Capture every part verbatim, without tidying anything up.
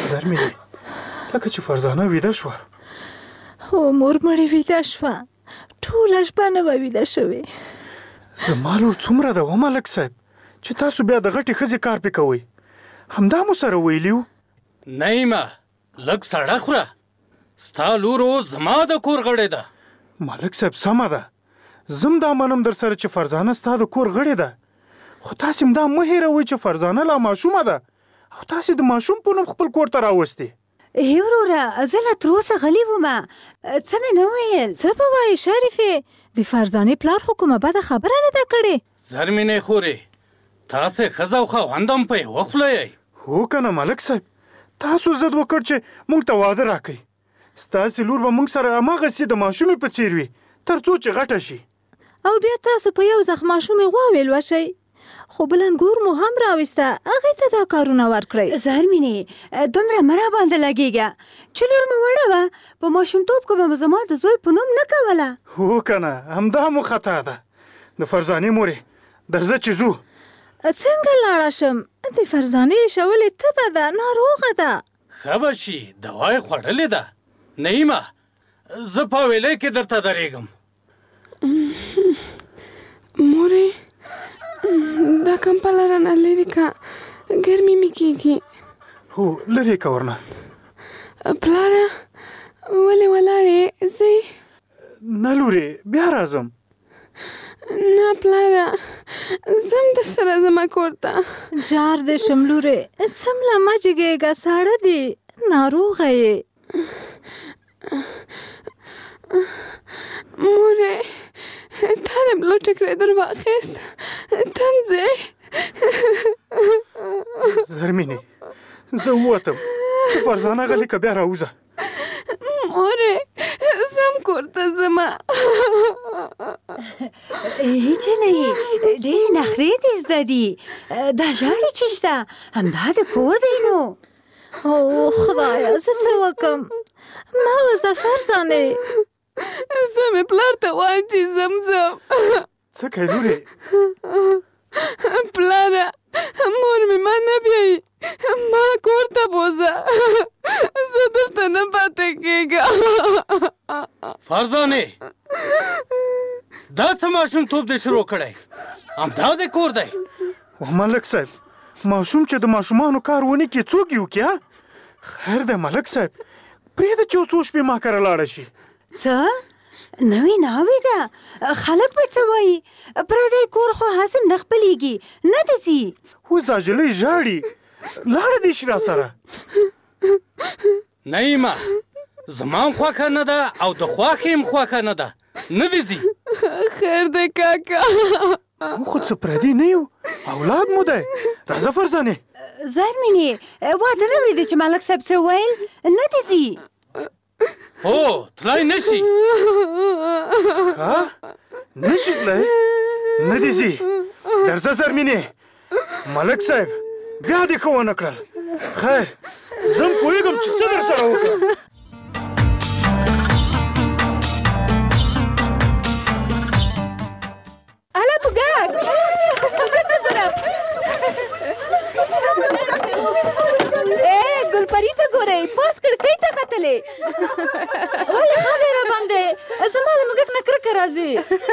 زرمینې لکه چې فرزانه ویده شوه. هو مور مړې ویده شوه، ټوله شپه نه وه ویده شوې. زما لور څومره ده و ملک صاحب چې تاسو بیا د غټې ښځې کار پې کوئ؟ همدا مو سره ویلي وو. نعیمه لږ سړه خوره، ستا لور اوس زما د کور غړې ده. ملک صاحب سمه ده، زم دا منم در سره چې فرزانه ستا د کور غړې ده، خو تاسې هم دا مه هېروئ چې فرزانه لا ماشومه ده او تاسې د ماشوم په نوم خپل کور ته راوستې. هی وروره زه لا تر اوسه غلې ومه، څه مې نه ویل. څه به وایې شریفې؟ د فرزانې پلار خو کومه بده خبره نه ده کړې. زرمینې خورې تاسې ښځه او خاوند هم په یوه خوله یئ. هو که نه ملک صاحب، تاسو ضد وکړ چې موږ ته واده راکئ. ستاسې لور به موږ سره هماغسې د ماشومې په څېر وي تر څو چې غټه شي. او بیا تاسو په یو ځخ ماشومې غواوې لوشئ. خو بل انګور مو هم راوسته، هغې ته دا کارونه ورکړئ. زرمینې دومره مه راباندې لګېږه چې لور مې وړه وه، په ماشومتوب کې به مو زما د زوی په نوم نه کوله. هو که نه همدا مو خطا ده. د فرزانې مورې درځه چې ځو. څنګه لاړه شم؟ د فرزانې شولې تبه ده، ناروغه ده. ښه به شي، دوا یې خوړلې ده. نعیمه زه په ویلې کې درته درېږم. مورې دا کمپله رانه لرې که، ګرمي مې کېږي. هو لرې که ورنه. پلاره ولې ولاړې؟ ځئ؟ نه لورې بیا راځم. نه پلاره زم د سره زما کور ته. جار دې شم لورې، څمله مه جګېږه، ساړه دي، ناروغه یې. مورې تا د بلو ټکری در واخیست، تم ځې؟ زرمینې زه ووتم، فرزانه غلې که بیا راوځه. مورې زم کور ته ځمه. هیڅ نه یې، ډېرې نخرې دې زده دي، دا ژاړې چې شته همدا د کور دی. نو او خدایه زه څه وکم؟ ما وځه فرزانې. زه مې پلار ته وایم چې زم ځم. څه کوې لورې؟ پلاره مور مې ما نه بیایي، ما کور ته بوځه، زه دلته نه پاتې کېږم. فرزانې دا څه ماشومتوب دې شروع کړی؟ همدا د کور دی. و ملک صاحب ماشوم چې د ماشومانو کار ونه کړي څوک یې وکړي؟ خیر دی ملک صاحب، پرېږده چې یو څو شپې ما کره لاړه شي. څه نوې ناوې ده، خلک به څه وایي؟ پردی کور خو هسې نه خپلېږي، نه دې ځي. اوس دا نجلۍ ژاړي، لاړه دې شي را سره. نعیمه زما هم خوښه نه ده او د خوښې هم خوښه نه ده، نه دې ځي. خیر دی کاکا، مو خو څه پردي نه یو، اولاد مو دی. راځه فرزانې. زرمینې واده نه ولیدې چې ملک صاحب څه ویل؟ نه دې ځي. هو تلای نشي. ها نشي تلای؟ نه دې ځي. درځه زرمینې، ملک صاحب بیا دې ښه ونه کړل. خیر زه هم پوهېږم چې څه در سره وکړم. اله بوګاک ای ګلپری ته ګورئ، پاس کړکۍ ته ختلې. ولې خاورې را باندې؟ زما د موږک نه کرکه راځي.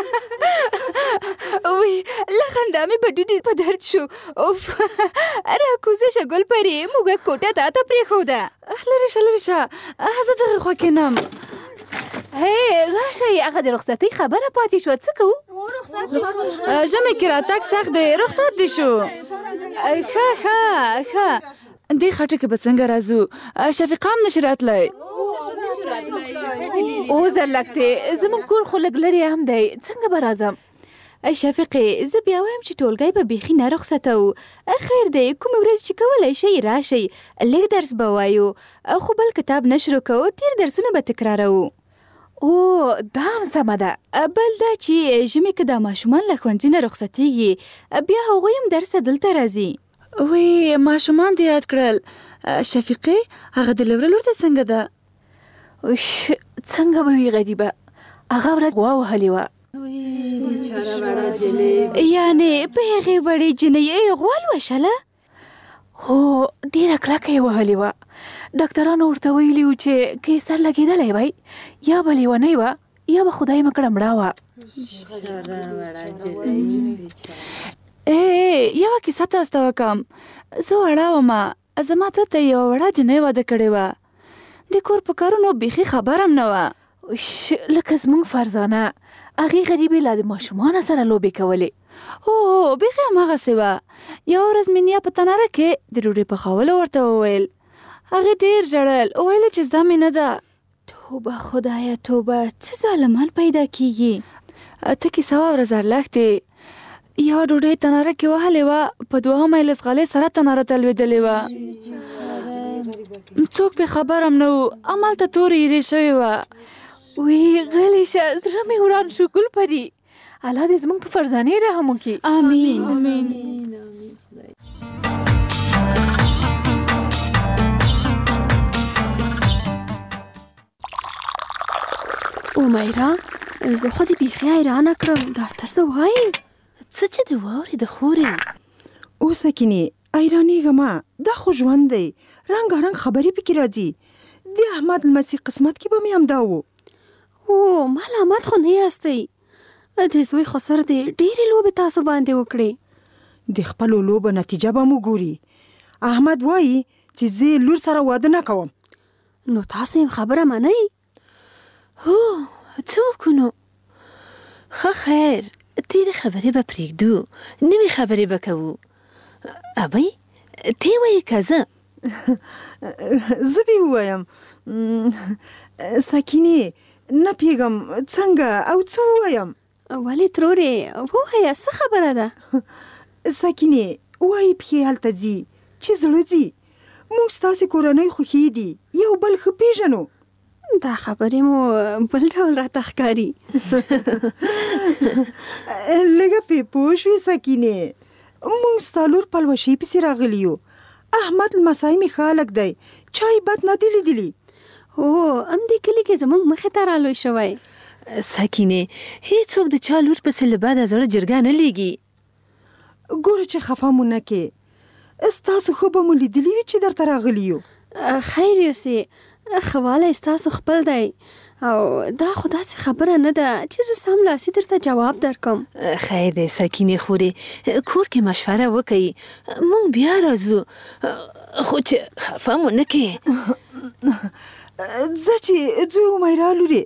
وی له خندا مې په ډوډۍ په درد شو. اوف راکوزه شه ګلپری، موږک کوټه تا ته پرېښوده. لرې شه لرې شه، زه دغه خوا کېنم. هی راشئ، هغه د رخصتۍ خبره پاتې شوه، څه کوو؟ ژمي کې راتګ سخت دی، رخصت دې شو. ښه ښه ښه، دې خټو کې به څنګه راځو؟ شفیقه هم نشي راتلی. او زرلکتې زموږ کور خو لږ لرې هم دی، څنګه به راځم؟ شفیقې زه بیا وایم چې ټولګی به بیخي نه رخصتوو. خیر دی، کومې ورځ چې کولی شئ راشئ، لږ درس به وایو، خو بل کتاب نه شروع کوو، تیر درسونه به تکراروو. او دا هم سمه ده. بل دا چې ژمي که دا ماشومان له ښوونځي نه رخصتېږي، بیا هغوی هم درس ته دلته راځي. وی ماشومان دې یاد کړل. شفیقې هغه د لوره لور ته څنګه ده؟ څنګه به وي غریبه، هغه ورځ غوا وهلې وه. یعنې په هغې وړې جنۍ غوا لوشله؟ هو ډیره کلکه یې وهلې وه. ډاکټرانو ورته ویلي وو چې که سر لګېدلی وای یا به لیونۍ وه یا به خدای مه کړه مړه وه. ای یوه کیسه تاسو ته وکړم. زه وړه ومه، زما تره ته یوه وړه جنۍ واده کړې وه. د کور په کارونو بیخي خبر هم نه وه. لکه زموږ فرزانه هغې غریبې لا د ماشومانو سره لوبې کولې. هو بیخي هماغسې وه. یوه ورځ مې نیا په تناره کې د ډوډۍ پخولو ورته وویل. هغې ډېر ژړل، ویل چې زده مې نه ده. توبه خدایه توبه، څه ظالمان پیدا کیږي. ته کیسه واوره زرلښتې. یوه ډوډۍ تناره کې وهلې وه، په دوهمه یې له ځغلۍ سره تناره ته لوېدلې وه. څوک پې خبر هم نه و. همالته تورې ایرې شوې وه. وی غلی شه، زړه مې وران شو. ګل پري، الله دې زموږ په فرزانې رحم وکړي. آمین آمین. امیرا، زه خو دې بیخي حیرانه کړم. دا ته څه وایې؟ څه چې د واورې د خورې. اوس سکینې حیرانېږه مه، دا خو ژوند دی، رنګارنګ خبرې پکې راځي. د احمد لمسي قسمت کې به مې همدا و. او ملامت خو نه یاستئ. د زوی خو سر دې ډېرې لوبې تاسو باندې وکړې. د خپلو لوبو نتیجه به مو ګوري. احمد وایي چې زه لور سره واده نه کوم. نو تاسو یې خبره منئ؟ هو څه وکړو؟ ښه خیر، تېرې خبرې به پرېږدو، نوې خبرې به کوو. ابۍ ته وایې که زه؟ زه به ووایم. سکینې نه پوهېږم څنګه او څه ووایم. ولې ترورې ووایه، څه خبره ده؟ سکینې وایي پښې هلته ځي چې زړه ځي. موږ ستاسې کورنۍ خوښې دي، یو بل ښه پېژنو. دا خبرې مو بل ډول راته ښکاري. لږه پې پوه شوې سکینې، موږ ستا لور پلوشۍ پسې راغلي یو. احمد لمسی مې ښه هلک دی، چا یې بد نه دی لیدلي. هو همدې کلي کې زموږ مخې ته رالوی شوی. سکینې هیڅوک د چا لور پسې له بده زړه جرګه نه لیږي. ګوره چې خفه مو نه کې، ستاسو ښه به مو لیدلي وي چې درته راغلي یو. خیر یوسې، ښه والی ستاسو خپل دی، او دا خو داسې خبره نه ده چې زه سملاسي درته جواب درکم. خیر دی سکینې خورې، کور کې مشوره وکړئ، موږ بیا راځو، خو چې خفه مو نه کې. ځه چې ځو امیرا لورې.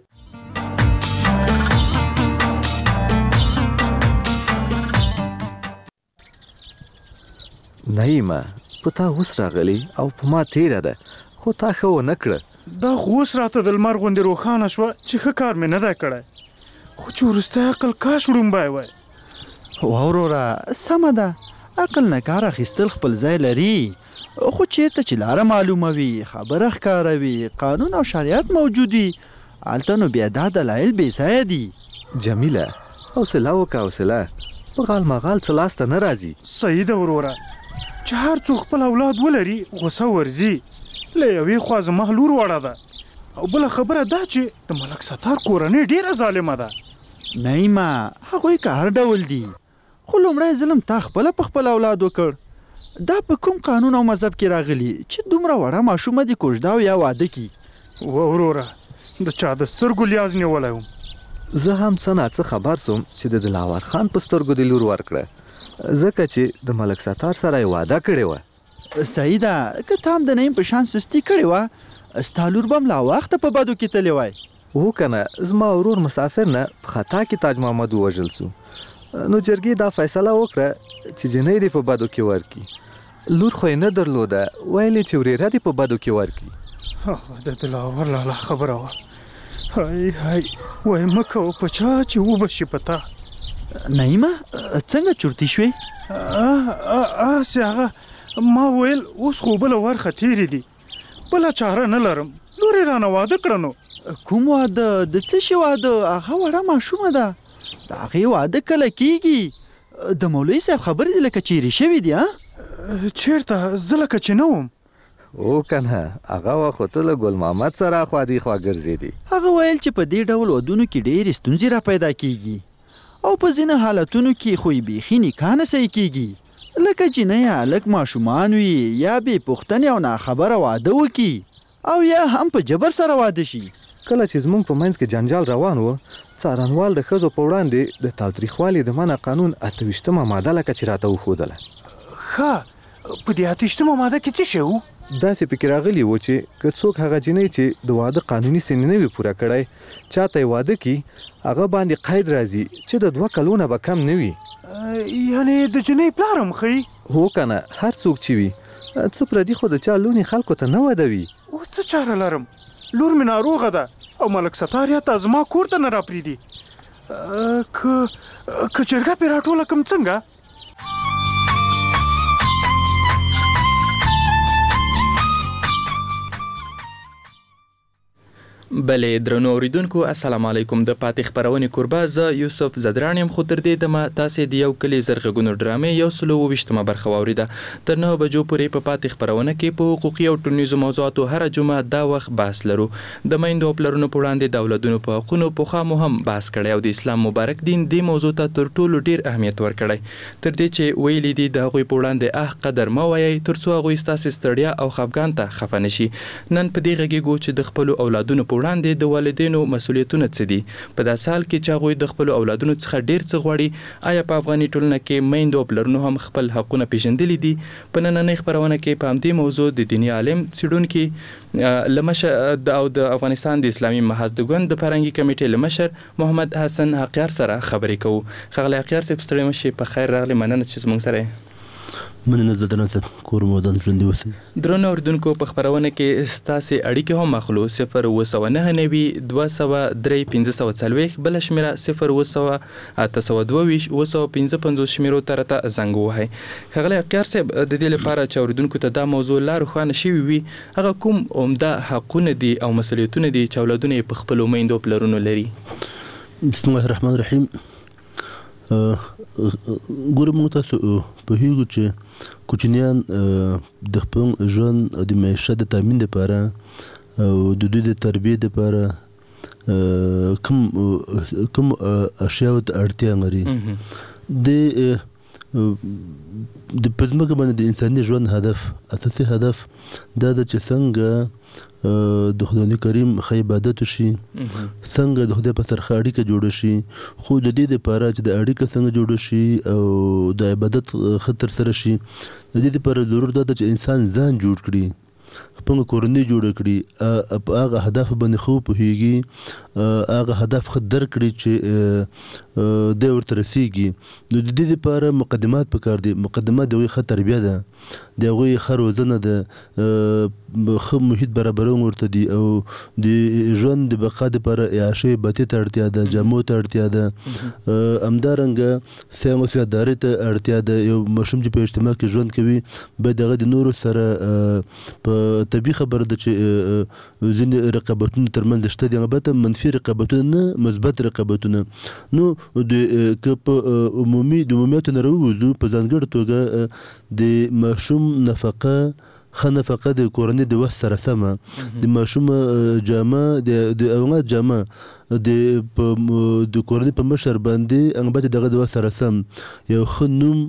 نعیمه، په تا اوس راغلی او په ما تیره ده، خو تا ښه ونه کړه. دا خو اوس راته د لمر غوندې روښانه شوه چې ښه کار مې نه دی کړی، خو چې وروستی عقل کاش وړومبی وای. وروره سمه ده، عقل نه کار اخیستل خپل ځای لري، خو چیرته چې لاره معلومه وي، خبره ښکاره وي، قانون او شریعت موجود وي، هلته نو بیا دا دلایل بې ځایه دي. جمیله حوصله وکړه، حوصله، په غال مغال څه لاسته نه راځي. صحیح ده وروره، چې هر څوک خپل اولاد ولري غوسه ورځي. له یوې خوا زما لور وړه ده، او بله خبره دا چې د ملک ستار کورنۍ ډېره ظالمه ده. نعیمه هغوی که هر ډول دي، خو لومړی ظلم تا خپله په خپل اولاد وکړ. دا په کوم قانون او مذهب کې راغلي چې دومره وړه ماشومه دې کوژده او یا واده کي؟ و وروره، د چا د سترګو لیاز نیولی وم. زه هم څه ناڅه خبر سوم چې د دلاور خان په سترګو دې لور ورکړه، ځکه چې د ملک ستار سره یې واده کړې وه. صحیح ده، که تا هم د نعیم په شان سستي کړې وه، ستا لور به هم لا وخته په بدو کې تللی وای. هو که نه، زما ورور مسافر نه په خطا کې تاج محمد ووژل سو، نو جرګې دا فیصله وکړه چې جنۍ دې په بدو کې ورکړي. لور خو یې نه درلوده، ویلې چې ورېره دې په بدو کې ورکړي. د دلاور لالا خبره وه. هی هی وای مه کوه په چا چې وبه شي په تا. نعیمه څنګه چورتي شوې؟ هسې هغه ما ویل اوس خو بله ورخه تېرې دي، بله چاره نه لرم، لور یې رانه واده کړه. نو کوم واده؟ د څه شي واده؟ هغه وړه ماشومه ده، د هغې واده کله کېږي؟ د مولوي صاحب خبرې دې لکه چیرې شوي دي. چېرته؟ زه لکه چې نه وم. او که نه، هغه وخت خو ته له ګل محمد سره خوا دې خوا ګرځېدې. هغه ویل چې په دې ډول ودونو کې ډېرې ستونزې را پیدا کېږي، او په ځینې حالتونو کې خو یې بیخي نکاح نه صحیح کېږي. لکه جینۍ هلک ماشومان وي یا بې پوښتنې او ناخبره واده وکړي او یا هم په جبر سره واده شي. کله چې زموږ په منځ کې جنجال روان و، څارنوال د ښځو په وړاندې د تاوتریخوالي د منع قانون اته ویشتمه ماده لکه چې راته وښودله. ښه، په دې اته ویشتمه ماده کې څه شی و؟ داسې پکې راغلي و چې که څوک هغه جینۍ چې د واده قانوني سن نه وي پوره کړی چاته یې واده کړي، هغه باندې قید راځي چې د دوه کلونه به کم نه وي. یعنې د جینۍ پلار هم ښیي؟ هو که نه، هر څوک چې وي. څه پردي خو د چا لونې خلکو ته نه ودوي. اوس څه چاره لرم؟ لور مې ناروغه ده او ملک ستار یا ته زما کور ته نه راپرېږدي. که که جرګه پرې راټوله کړم څنګه؟ بلې درنو اوریدونکو، السلام علیکم. د پاتې خپرونې کوربه زه یوسف زدران یم، خو تر دې دمه تاسې د یو کلي زرغږونو ډرامې یو سلو اووه ویشتمه برخه واورېده. تر نهه بجو پورې په پاتې خپرونه کې په حقوقي او ټولنیزو موضوعاتو هره جمعه دا وخت بحث لرو. د میندو او پلرونو په وړاندې د اولادونو په حقونو پخوا مو هم بحث کړی او د اسلام مبارک دین دې موضوع ته تر ټولو ډېر اهمیت ورکړی، تر دې چې ویلي دي د هغوی په وړاندې اه قدر مه وایئ تر څو هغوی ستاسې ستړیا او خفګان ته خفه نه شي. نن په دې غږیږو چې د خپلو اولادونو په وړاندې د والدینو مسؤلیتونه څه دي. په داسې حال کې چې هغوی د خپلو اولادونو څخه ډېر څه غواړي، آیا په افغاني ټولنه کې میندو او پلرونو هم خپل حقونه پیژندلي دي؟ په نننۍ خپرونه کې په همدې موضوع د دیني عالم څېړونکي له مشر او د افغانستان د اسلامي محاذ د ګوند د فرهنګي کمیټې له مشر محمد حسن حقیار سره خبرې کوو. ښاغلی حقیار صاحب، ستړی مه شئ، په خیر راغلی، مننه چې زموږ سره یې. مننه زدران صاحب، کور مو ودان ژوندي اوسئ. درنو اورېدونکو، په خپرونه کې ستاسې اړیکې هم اخلو. صفر اووه سوه نهه نوي دوه سوه درې پنځه سوه څلوېښت، بله شمېره صفر اووه سوه اته سوه دوه ویشت اووه سوه پنځه پنځوس شمېرو ته راته زنګ ووهئ. ښاغلی حقیار صاحب، د دې لپاره چې اورېدونکو ته دا موضوع لا روښانه شوي وي، هغه کوم عمده حقونه دي او مسؤلیتونه دي چې اولادونه یې په خپلو میندو او پلرونو لري؟ بسم الله الرحمن الرحیم. ګوره، موږ تاسو پوهېږو چې کوچنیان د خپل ژوند او د معیشت د تامین لپاره او د دوی د تربیې لپاره کوم کوم اشیاو ته اړتیا لري. د د په ځمکه باندې د انساني ژوند هدف، اساسي هدف دا ده چې څنګه د خدای کریم ښه عبادت وشي، څنګه د خدای په سره ښه اړیکه جوړه شي. خو د دې لپاره چې د اړیکه څنګه جوړه شي او د عبادت ښه ترسره شي، د دې لپاره ضرور دا ده چې انسان ځان جوړ کړي، خپله کورنۍ جوړه کړي، په هغه هدف باندې ښه وپوهېږي، هغه هدف ښه درک کړي چې دی ورته رسېږي. نو د دې لپاره مقدمات پکار دي. مقدمات د هغوی ښه تربیه ده، د هغوی ښه روزنه ده، ښه محیط برابرول ورته دي، او د ژوند د بقا دپاره عیاشۍ بتۍ ته اړتیا ده، جامو ته اړتیا ده، همدارنګه سیام او سیادارۍ ته اړتیا ده. یو ماشوم چې په اجتماع کې ژوند کوي باید هغه د نورو سره په طبیعي خبره ده چې ځینې رقابتونه ترمنځ شته دي، البته منفي رقابتونه نه، مثبت رقابتونه. نو د که په عمومي د عمومیاتو نه راووځو، په ځانګړې توګه د ماشوم نفقه، ښه نفقه د کورنۍ د وخت سره سمه، د ماشوم جامه، د اولاد جامه د کورنۍ په مشر باندې البته دغه د وخت سره سم، یو ښه نوم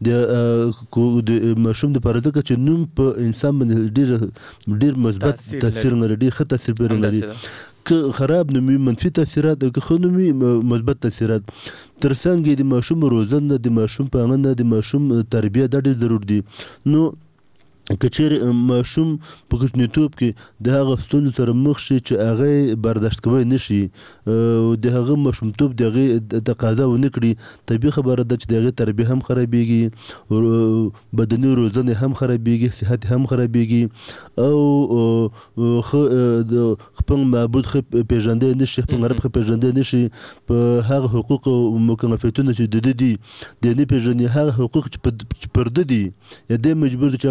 د ماشوم دپاره، ځکه چې نوم په انسان باندې ډېر ډېر مثبت تاثیر لري، ډېر ښه تاثیر پرې لري. که خراب نوم وي منفي تاثیرات، او که ښه نوم وي مثبت تاثیرات. تر څنګ یې د ماشوم روزنه، د ماشوم پالنه، د ماشوم تربیه دا ډېر ضرور دي. نو که چیرې ماشوم په کوچنیتوب کې د هغه ستونزو سره مخ شي چې هغه یې برداشت کولی نه شي، د هغه ماشومتوب د هغې تقاضا ونه کړي، طبیعي خبره ده چې د هغې تربیه هم خرابېږي، بدني روزنه هم خرابېږي، صحت هم خرابېږي، او ښه د خپل معبود ښه پېژندی نه شي، خپل رب ښه پېژندی نه شي، په هغه حقوق او مکلفیتونه چې د ده دي د نه پېژني، هغه حقوق چې پر ده دي یا دی مجبور دی چې هغه ترسره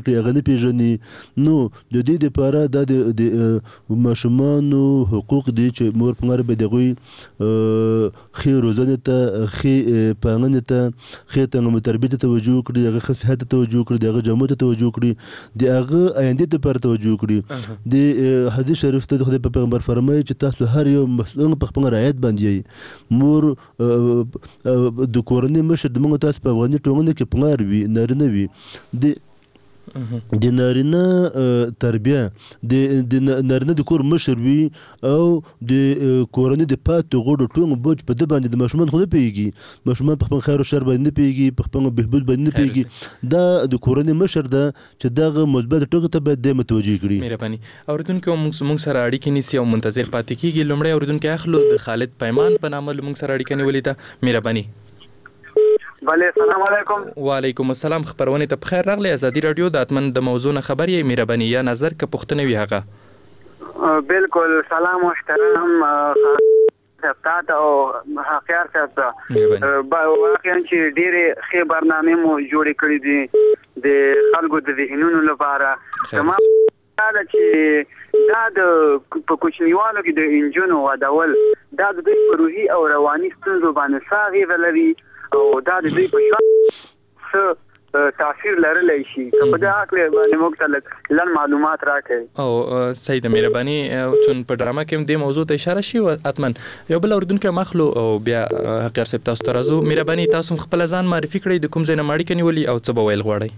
زده کړي هغه نه پیژني. نو د دې دپاره دا د ماشومانو حقوق دي چې مور پلار به د هغوی ښې روزنې ته ښې پالنې ته ښې تعلیم و تربیې ته توجه وکړي، د هغه ښه صحت ته توجه وکړي، د هغه جامو ته توجه وکړي، د هغه آیندې دپاره توجه وکړي. د حدیث شریف ته د خدای په پیغمبر فرمایي چې تاسو هر یو مسؤل په خپل رعایت باندې یئ. مور د کورنۍ مشر د موږ تاسو په افغاني ټولنه کې پلار وي، نارینه وي. د د نارینه تربیه د نارینه د کور مشر وي او د کورنۍ د پاتې غړو ټول بوج په ده باندې د ماشومان خو نه پوهېږي، ماشومان په خپل خیر و شر باندې نه پوهېږي، په خپل بهبود باندې نه پوهېږي. دا د کورنۍ مشر ده چې دغه مثبت ټکو ته باید دی متوجه کړي. مهرباني اورېدونکو موږ سره اړیکې نیسي او منتظر پاتې کېږي. لومړی اورېدونکی اخلو د خالد پیمان په نامه موږ سره اړیکه نیولې ده. مهرباني. بله سلام علیکم. وعلیکم السلام. خبرونه ته بخیر راغلی. ازادي رادیو د اتمن د موضوع نه خبر یې مهرباني یا نظر که پوښتنه وي هغه. بالکل سلام محترم سبتات او حقیار صاحب ته واقعا چې ډېرې ښې برنامې مو جوړې کړې دي د خلکو د ذهنونو لپاره. زما دا ده چې دا د په کوچنیوالو کې د انجونو ودول دا د دوی په روحي او رواني ستونزو باندې څه اغېزه لري او دا د دوی په ژوند څه تاثیر لرلی شي. که په دې هکله باندې موږ ته لږ لنډ معلومات راکړئ. او صحیح ده مهرباني. چون په ډرامه کې هم دې موضوع ته اشاره شي حتما یو بل اورېدونکی مخلو او بیا حقیار صاحب تاسو ته راځو. مهرباني تاسو هم خپله ځان معرفي کړئ، د کوم ځای نه مو اړیکه نیولي او څه به ویل غواړئ.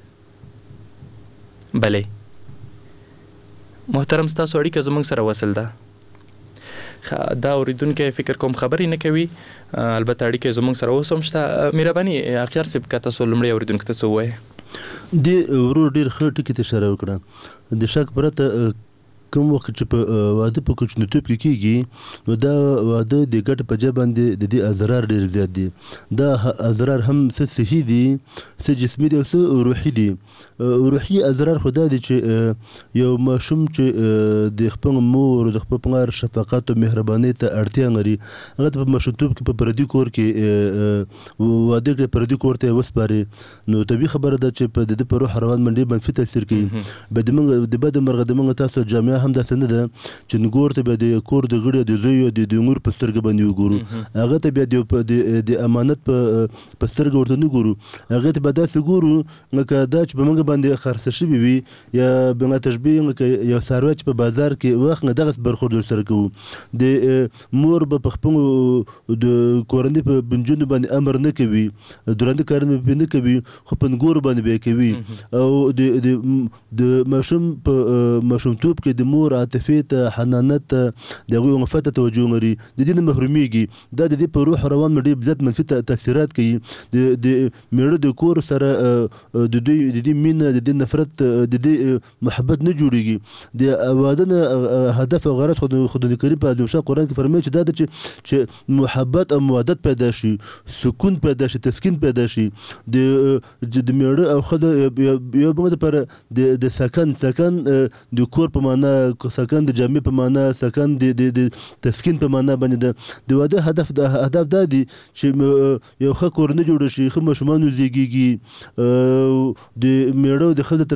بلې محترم ستاسو اړیکه زموږ سره وصل ده. دا اورېدونکی فکر کوم خبرې نه کوي، البته اړیکې زموږ سره اوس هم شته. مهرباني حقیار صاحب که تاسو لومړی اورېدونکي ته څه ووایئ. دې ورور ډېر ښه ټکي ته اشاره وکړه. د شک پرته کوم وخت چې په واده په کوچنیتوب کې کېږي نو دا واده د ګټې په جای باندې د دې اضرار ډېر زیات دي. دا اضرار هم څه صحي دي، څه جسمي دي او څه روحي دي. روحي اضرار خو دا دي چې یو ماشوم چې د خپل مور د خپل پلار شفقت او مهربانۍ ته اړتیا لري، هغه ته په ماشومتوب کې په پردي کور کې واده کړي، پردي کور ته یې وسپاري، نو طبیعي خبره ده چې په د ده په روح روان باندې منفي تاثیر کوي. د بده مرغه د موږ تاسو جامعه هم داسې نه ده چې نګور ته بیا د کور د غړي د زوی او د مور په سترګه باندې وګورو، هغه ته بیا د امانت په سترګه ورته نه ګورو، هغه ته به داسې ګورو لکه دا چې په موږ باندې خرڅه شوي وي، یا بنا تشبیه لکه یو څاروی چې په بازار کې واخلي دغسې برخورد ورسره کوو. د مور به په خپلو د کورنۍ په بنجونو باندې امر نه کوي، درانده کارونه به نه کوي، خو په نګورو باندې به یې کوي. او د ماشوم په ماشومتوب کې د مور عاطفې ته، حنانت ته، د هغوی عنفت ته توجه لري، د دې نه محرومیږي. دا د دې په روح روان ډېر زیات منفي تاثیرات کوي. د میړه د کور سره د دوی د دې مینه، د دې نفرت، د دې محبت نه جوړېږي. د واده نه هدف او غرض خدای کریم په عظیم شان قرآن کې فرمایي چې دا ده چې محبت او مودت پیدا شي، سکون پیدا شي، تسکین پیدا شي. د میړه او ښځه یو بل لپاره د سکن سکن د کور په معنا، سکن د جامع په معنا، سکن د تسکین په معنا باندې ده. د واده هدف هدف دا دی چې یو ښه کورنۍ جوړه شي، ښه ماشومان وزېږېږي، د میړه او د ښځې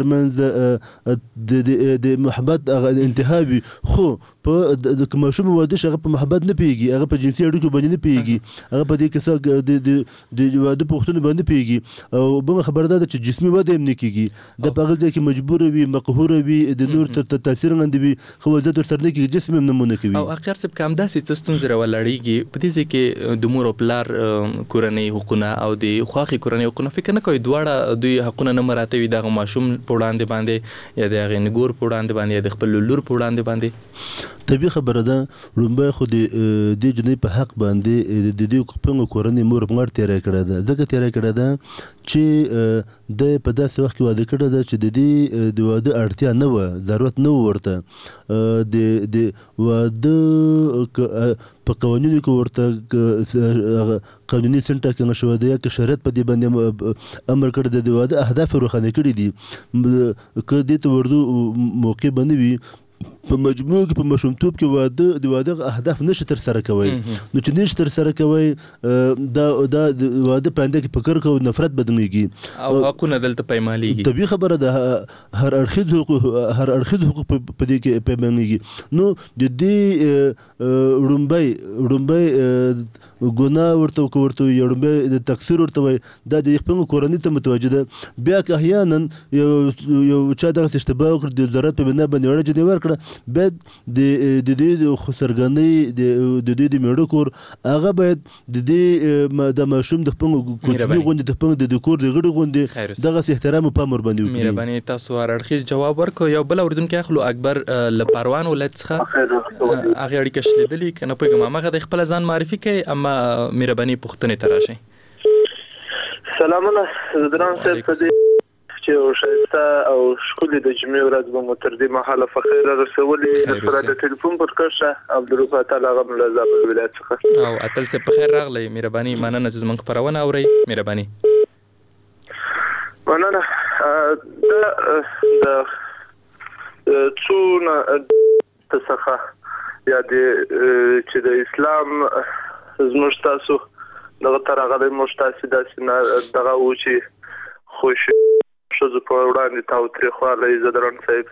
ترمنځ د محبت انتها وي. خو په ماشوم واده شي هغه په محبت نه پوهېږي، هغه په جنسي اړیکو باندې نه پوهېږي، هغه په دې کیسه د واده پوښتنو باندې پوهېږي. او بله خبره دا ده چې جسمي وده هم نه کېږي، دا په هغه ځای کې مجبوره وي، مقهوره وي، د نور تر تاثیر لاندې وي، خو وضعیت ورسره نه کېږي، جسم هم نمونه کوي. او حقیار صاحب که همداسې څه ستونزې راولاړېږي په دې ځای کې د مور او پلار کورنۍ حقونه او د خواښې کورنۍ حقونه فکر نه کوي دواړه دوی حقونه نه مراته وي دغه ماشوم په وړاندې باندې یا د هغې نګور په وړاندې باندې یا د خپل لور په وړاندې باندې؟ طبیعي خبره ده. لومبی خو د دې جنۍ په حق باندې د دې خپل کورنۍ مور پلار تېری کړی ده، ځکه تېری کړی ده چې دی په داسې وخت کې واده کړی ده چې د دې د واده اړتیا نه وه، ضرورت نه و ورته. د واده په قوانینو کې ورته قانوني سن ټاکنه شوی ده یا که شریعت په دې باندې امر کړی ده، د واده اهداف یې روښانه کړي دي. که دې ته ورځو موقع به نه وي په مجموع کې په ماشومتوب کې واده د واده اهداف نشي تر سره کوي نو چې نشي تر سره کوي دا دا د واده په انده کې فکر کوي نفرت بدنيږي او حقونه دلته پېماليږي طبيعي خبره ده هر اړخیز حقوق هر اړخیز حقوق په دې کې پېماليږي نو د دې وړمبای وړمبای ګناه ورته ورته وړمبای د تقصیر ورته وي دا د خپل کورنۍ ته متوجه ده بیا که احیانا یو یو چا دغه اشتباه وکړ د ضرورت په بنا باندې وړه جدي ورکړه باید د د دې خسرګنۍ د د دې میړه کور هغه باید د دې د ماشوم د خپل کوچنی غوندې د خپل د کور د غړي غوندې دغه احترام په امر باندې وکړي مهرباني تاسو ورړخیز جواب ورکو یو بل اوردونکو اخلو اکبر لپاروان ولایت څخه هغه اړیکه شلیدلې کنه په مامغه د خپل ځان معرفي کوي اما مهرباني پوښتنه تراشي سلامونه زدران صاحب په دې چې او شایسته او شکل د جمعې ورځ به مو تر دې مهاله په خیر رسولې سره د ټلیفون پر کرشه عبدالرحمن تعالی غم له زابل ولایت څخه او اتل سه په خیر راغلی مهرباني مننه چې زموږ خبرونه اوري مهرباني مننه د د څونه څخه یا د چې د اسلام زموږ تاسو دغه تر هغه د مشتاسي داسې دغه و چې خوش شوزو په وړاندې تاو ترې خواله زدران صاحب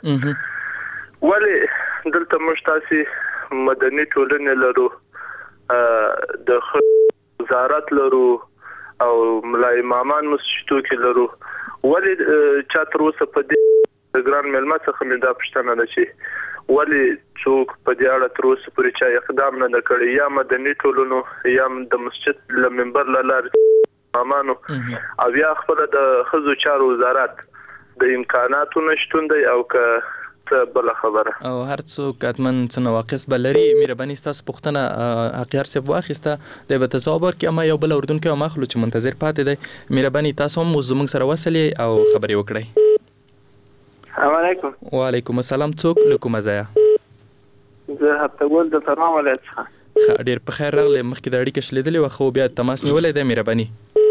ولې دلته مشتاسي مدني ټولنې لرو د وزارت لرو او ملا امامان مسجدو کې لرو ولې چا تر اوسه په دې ګران مېلمه څخه مې دا پوښتنه ده چې ولې څوک په دې اړه تر اوسه پورې چا اقدام نه کړی یا مدني ټولنو یا د مسجد له منبر له لارې امامانو او یا خپل د ښځو چارو وزارت د امکاناتو نشتون دی او که بل خبره او هر څوک اتمن څه نواقص بلري مهرباني تاسو پوښتنه حقیار صاحب واخیسته د به تجاوب ورکړي اما یو بل اوردونکو مخلو چې منتظر پاتې دی مهرباني تاسو هم زموږ سره وصلې او خبرې وکړئ السلام علیکم وعلیکم السلام څوک له کومه ځایه زه هفتګل د ترنم ولایت څخه ډېر په خیر راغلی مخکې د اړیکه شلیدلې وه خو بیا تماس نیولی دی مهرباني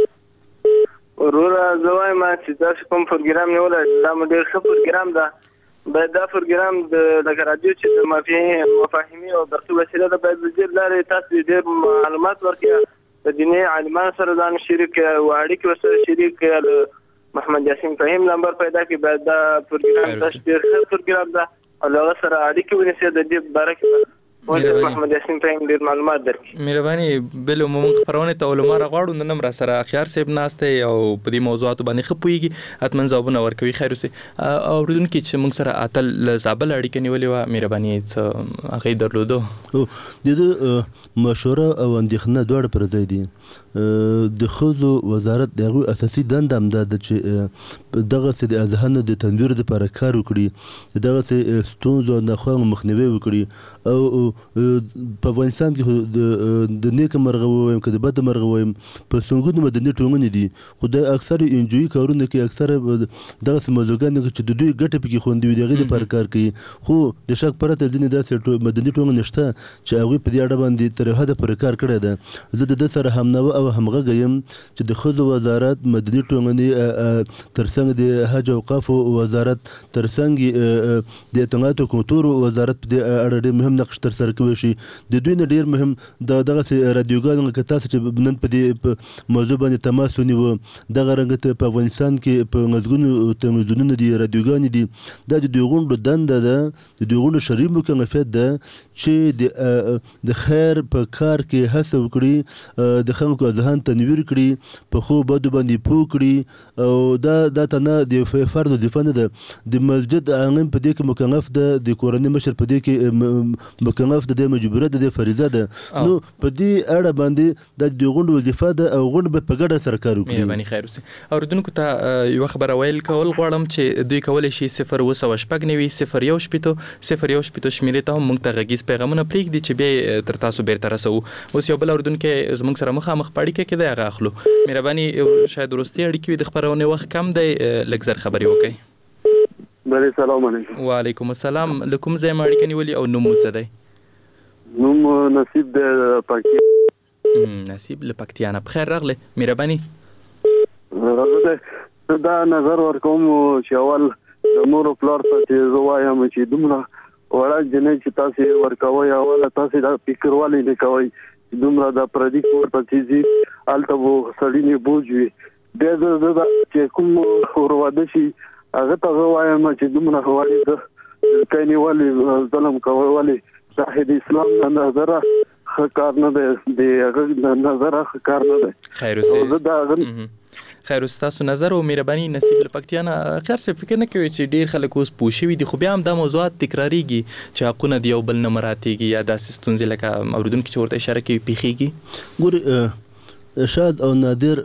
وروره زه وایم چې داسې کوم پروګرام نیولی دا مو ډېر ښه پروګرام ده باید دا پروګرام د لکه راډیو چې د مفاهیمي او درسي وسیله ده باید د دې لارې تاسو ډېر معلومات ورکړي د دیني عالمانو سره ځان شریک او اړیکې ورسره شریک محمد یاسین فهیم نمبر پیدا کی بعد دا پروګرام د ډیر ښه پروګرام ده او هغه سره اړیکې ونیسي د دې باره کې محمد یاسین فهیم ډیر معلومات درکړي مهرباني بل موږ خبرونه ته علما راغواړو نن هم را سره خيار صاحب ناشته او په دې موضوعات باندې خپويږي اتمن ځوابونه ورکوي خیر اوسه او ورونکي چې موږ سره اتل زابل اړیکې نیولې و مهرباني څه هغه درلودو د دې مشوره او اندېښنه دوړ پر ځای دي د خزو وزارت دغه اساسي دنده هم ده چې دغه د اذهان د تنویر لپاره کار وکړي دغه ستونزو نه خو مخنیوي وکړي او په افغانستان کې د نیک مرغه وایم کده بد مرغه وایم په څنګه مدني ټولنې دي خدای اکثر انجوي کارونه کوي اکثر دغه موضوعګان چې د دوی ګټه پکې خوندې وي دغه لپاره کار کوي خو د شک پرته د داسې مدني ټولنې نشته چې هغه په دې اړه باندې تر هدا پر کار کړی ده زه د سره هم او همغه یم چې د خزو وزارت مدني ټولنې ترڅنګ د حج او اوقاف وزارت ترڅنګ د اطلاعات او کلتور وزارت د اړه ډېر مهم نقش تر سره کوي شي د دوی نه ډېر مهم د دغه رادیوګانو کې تاسو چې نن په دې موضوع باندې تماس ونیو دغه رنګ ته په افغانستان کې په غزګونو تلویزیونونو دي رادیوګانې دي دا د دوی غونډو دنده ده د دوی غونډو شریک مکلفیت ده چې د خیر په کار کې هڅه وکړي د خلکو ځهان تنویر کړي په خو بده باندې پوه کړي او دا دا تنه د فرد وظیفه نه ده د مسجد عام په دې کې مکلف ده د کورنۍ مشر په دې کې مکلف ده د مجبوره ده د فریضه ده نو په دې اړه باندې د غونډو وظیفه ده او غونډه په ګډه سره کار وکړي مهرباني خیر اوسه اوردونکو ته یو خبره ویل کول غواړم چې دوی کولای شي صفر وسو شپږ نوي صفر یو شپیتو صفر یو شپیتو شمیرې ته هم موږ ته غږیز پیغامونه پرېږدي چې بیا تر تاسو بیرته رسو اوس یو بل اوردونکو زموږ سره مخامخ پاړی کې دا غاخلو مهرباني شاید ورستي اړیکې د خبرونه وخت کم دی لګزر خبري وکي بله سلام علیکم وعلیکم السلام لکم زې ما اړیکې نیولې او نوم څه دی نوم نصیب د پکتیا نصیب له پکتیا نه بخیر راغله مهرباني دا نظر ورکوم چې اول د مور پلار ته چې زه وایم چې دومره وړه جنې چې تاسو ورکوي اوله تاسو دا فکر والی نه کوي دومره د پردي کور په تیزي الته وو سړی نه بوجوي د د چې کوم ورواده شي هغه ته وایم چې دومره حواله د کینی والی ظلم کوي والی صاحب اسلام نه نظر خکار نه دی هغه نظر خکار نه دی خیر اوسه خیر تاسو نظر او مهرباني نصیب لپکتیانا خیر څه فکر نه کوي چې ډیر خلک اوس پوښوي دي خو بیا هم د موضوعات تکراریږي چې حقونه دی یو بل نه مراتيږي یا د ستونزې لکه اوریدونکو چې ورته اشاره کوي پیخيږي ګور شاد او نادر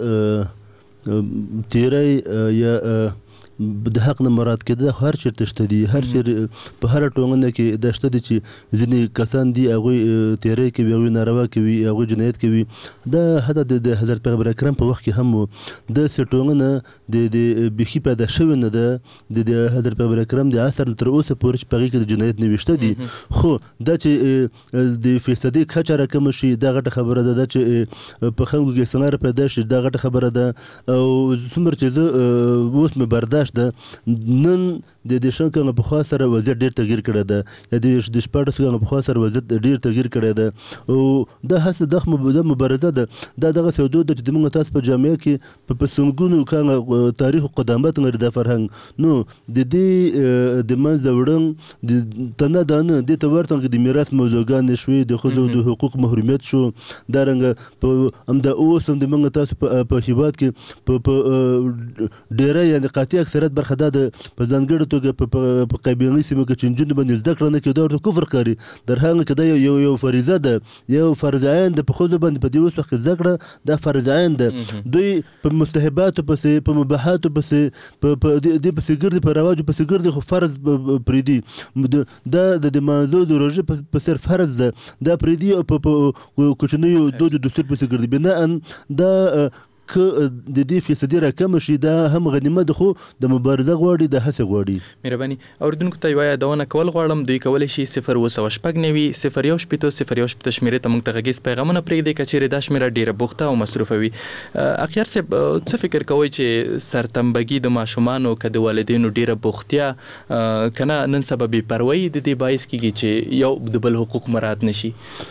تیری یا د حق نه مراد کېده هر چیرته شته دي هر چیر په هر ټولنه کې د شته دي چې ځینې کسان دي هغه تیری کوي هغه ناروا کوي هغه جنایت کوي د حد د حضرت پیغمبر اکرم په وخت کې هم د سټونګنه د د بخي پیدا شوی نه ده د حضرت پیغمبر اکرم د اثر تر اوسه پورې چې پغې کې د جنایت نه وشته دي خو دا چې د فیصدي کچه رقم شي دا غټه خبره ده چې په خلکو کې سنار پیدا شي دا غټه خبره ده او څومره چې زه اوس مې برداشت ده نن د دې شنکه په خوا سره وضعیت ډیر تغییر کړی ده یا د د شپاړس کلونو په خوا سره وضعیت ډیر تغییر کړی ده او دا هڅه د مبارزه ده دا دغه سودو د چې موږ تاسو په جامعه کې په پسونګونو کانه تاریخ قدامت غیر د فرهنګ نو د دې د منځ وړم د تنه دانه د تورتنګ د میراث موضوعګان شوي د خود د حقوق محرومیت شو دا رنګ په ام د اوس هم د موږ تاسو په هیواد کې په ډیره یعنی قاطع اکثریت برخه ده په ځانګړي توګه په قبیلي سیمه کې چې نجونې باندې زده کړه نه کوي دا ورته کفر ښکاري در هغه کې دا یو یو فریضه ده یو فرض عین ده په ښځو باندې په دې اوس وخت کې زده کړه دا فرض عین ده دوی په مستحباتو پسې په مباحاتو پسې په دې پسې ګرځي په رواجو پسې ګرځي خو فرض پرېږدي دا د لمانځه د روژې په څېر فرض ده دا پرېږدي او په کوچنیو دود دستور پسې ګرځي بناء دا که د دې فیصدي راکم شي دا هم غنیمت خو د مبارزه غواړي د هڅې غواړي مهرباني اوریدونکو ته یو یادونه کول غواړم دوی کولی شي صفر اووه سوه شپږ نوي صفر یو شپېته صفر یو شپېته شمېرې ته موږ ته غږیز پیغامونه پرېږدئ که چیرې دا شمېره ډېره بوخته او مصروفه وي اخیار صاحب څه فکر کوئ چې سرتنبګي د ماشومانو که د والدینو ډېره بوختیا که نه نن سبا بې پروایي د دې باعث کېږي چې یو د بل حقوق مراعات نشي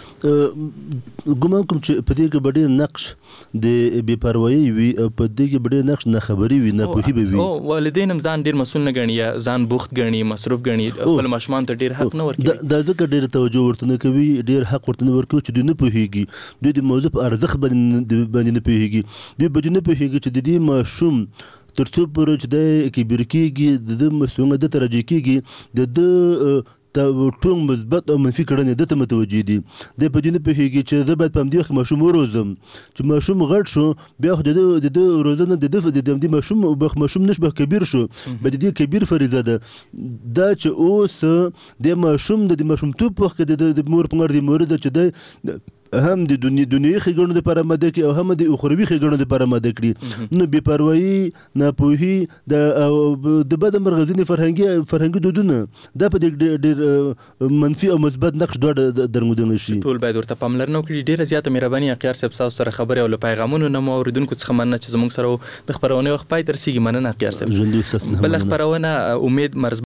ګمان کوم چې په دې کې به ډېر نقش د بې پروایي وي او په دې کې به ډېر نقش ناخبري وي ناپوهي به وي او والدین هم ځان ډېر مسؤل نه ګڼي یا ځان بوخت ګڼي مصروف ګڼي خپل ماشومان ته ډېر حق نه ورکوي دا ځکه ډېره توجه ورته نه کوي ډېر حق ورته نه ورکوي چې دوی نه پوهېږي دوی د موضوع په ارزښت باندې نه پوهېږي دوی به نه پوهېږي چې د دې ماشوم تر څو پورې چې دی کبیر کېږي د ده مسؤلیت ده ته راجع کېږي د ده ټول مثبت او منفي کړنې ده ته متوجه دي دی په دې نه پوهېږي چې زه باید په همدې وخت ماشوم وروزم چې ماشوم غټ شو بیا خو د ده روزنه د ده د همدې ماشوم ماشوم نشبه کبیر شو به د دې کبیر فریضه ده دا چې اوس د ماشوم د ماشومتوب په وخت کې د مور په غړ د مور ده چې دی هم د دنیوي ښېګڼو دپاره آماده کړي او هم د اخروي ښېګڼو دپاره آماده کړي نو بې پروایي ناپوهي د بده مرغه ځینې فرهنګي فرهنګي دودونه دا په دې ډېر منفي او مثبت نقش دواړه درمودلی شي ټول باید ورته پاملرنه وکړي ډېره زیاته مهرباني اقیار صاحب ستاسو سره خبرې او له پیغامونو نه مو اورېدونکو څخه مننه چې زموږ سره د خپرونې وخت پای ته رسېږي مننه اقیار صاحب بله خپرونه امید مرز